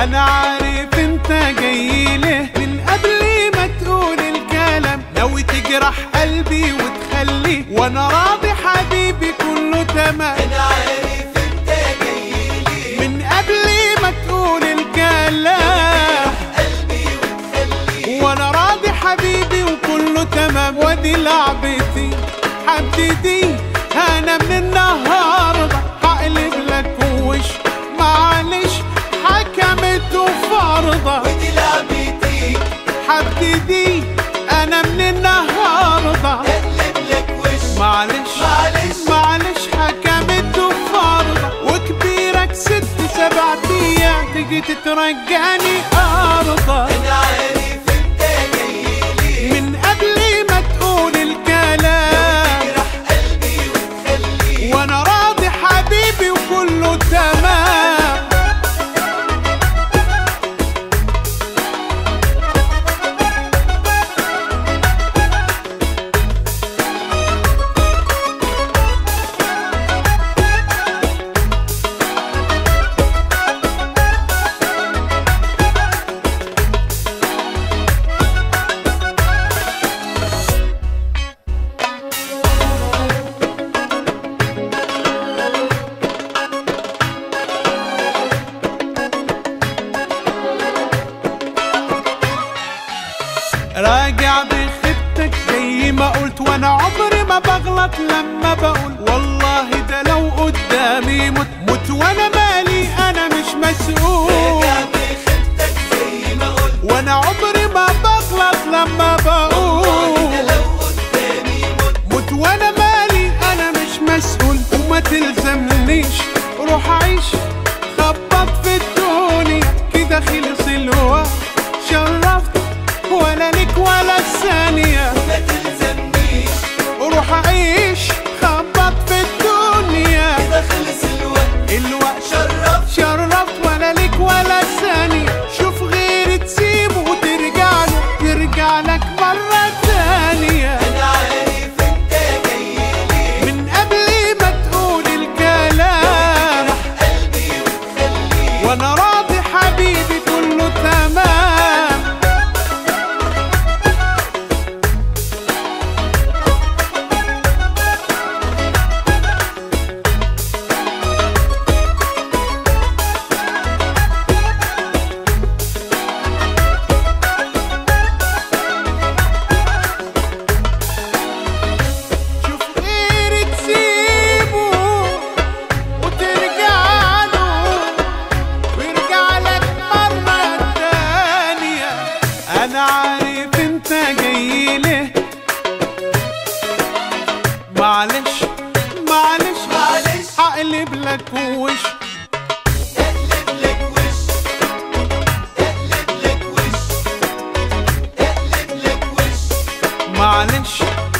انا عارف انت جاي له من قبل ما تقول الكلام، ناوي تجرح قلبي وتخليه وانا راضي حبيبي كله تمام. انا عارف انت جاي ليه من قبل ما تقول الكلام قلبي وتخليه وانا راضي حبيبي وكله تمام. وادي لعبتي حبيبتي انا من النهارده هقلب لك وش، معلش حكمت وفرضه. ودي لعبتي حبيبتي انا من النهارده اقلب لك وش، معلش معلش حكمت وفرضه. وكبيرك 6-7 ايام تيجي تترجاني ارضه. انا عارف انت جاي ليه من قبل ما تقول الكلام تجرح قلبي وتخليه وانا راضي حبيبي وكله تمام. راجع بخيبتك زي ما قلت، وانا عمري ما بغلط لما بقول والله ده لو قدامي موت وانا مالي انا مش مسؤول. راجع بخيبتك زي ما قلت، وانا عمري ما بغلط لما بقول ده لو قدامي موت وانا مالي انا مش مسؤول. وما تلزمنيش روح عيش خبط في الدنيا كده خلص الوقت. شرفت ولا لك ولا ثانية، ما تلزمنيش روح عيش خبط في الدنيا كده خلص الوقت. شرفت ولا لك ولا ثانية. شوف غيري تسيبه وترجع لك مرة تانية. انا عارف انت جاي ليه من قبل ما تقول الكلام تجرح قلبي وتخليه وانا راضي حبيبي كله تمام. شوف غيري تسيبه وترجع له ويرجع لك مرة تانية. أنا عارف أنت جاي له معلش هقلب لك وش، اقلب لك وش، اقلب لك وش، اقلب لك وش. معلش